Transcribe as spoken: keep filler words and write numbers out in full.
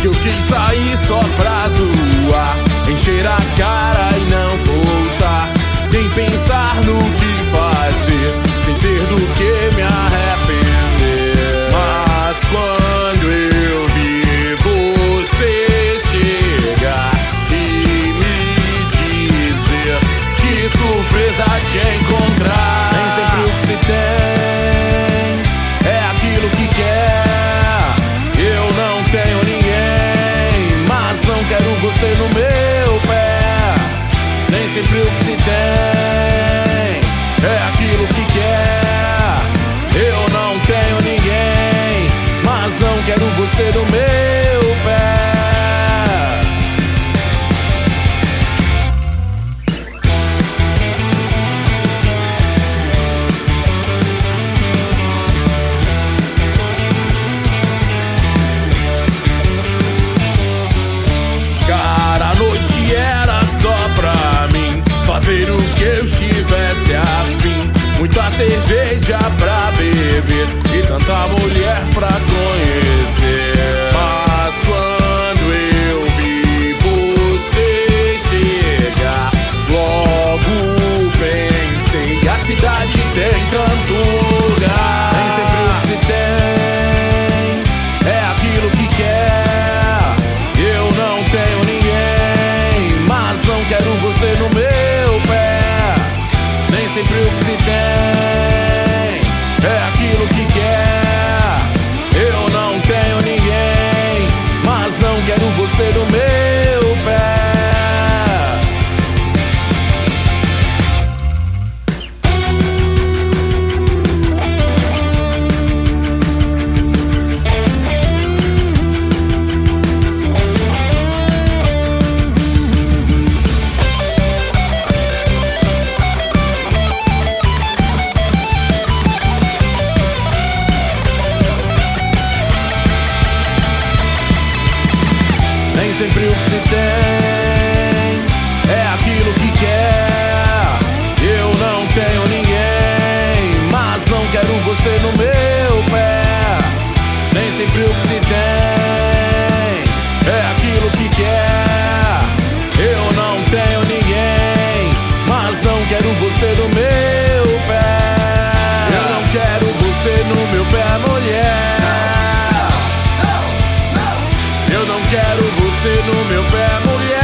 que eu quis sair só pra zoar, encher a cara e não voltar, nem pensar no que fazer, sem ter do que me arrepender. Mas quando eu vi você chegar e me dizer que surpresa te encontrar, nem sempre o que se tem é aquilo que quer. Eu não tenho ninguém, mas não quero você no meu pé. Nem sempre o que se tem é aquilo que quer. Eu não tenho ninguém, mas não quero você no meu pé. Cara, a noite era só pra mim fazer o que eu estivesse afim. Muita cerveja pra beber e tanta mulher pra conhecer. Mas quando eu vi você chegar, logo pensei, a cidade tem tanto lugar. Nem sempre o que se tem é aquilo que quer. Eu não tenho ninguém, mas não quero você no meu pé. Nem sempre o que se tem é aquilo que quer. Eu não tenho ninguém, mas não quero você no meu pé. Nem sempre o que se tem é aquilo que quer. Eu não tenho ninguém, mas não quero você no meu pé. Nem sempre o que se tem é aquilo que quer. Eu não tenho ninguém, mas não quero você no meu pé. Eu não quero você no meu pé, mulher. Eu não quero você no meu pé, mulher.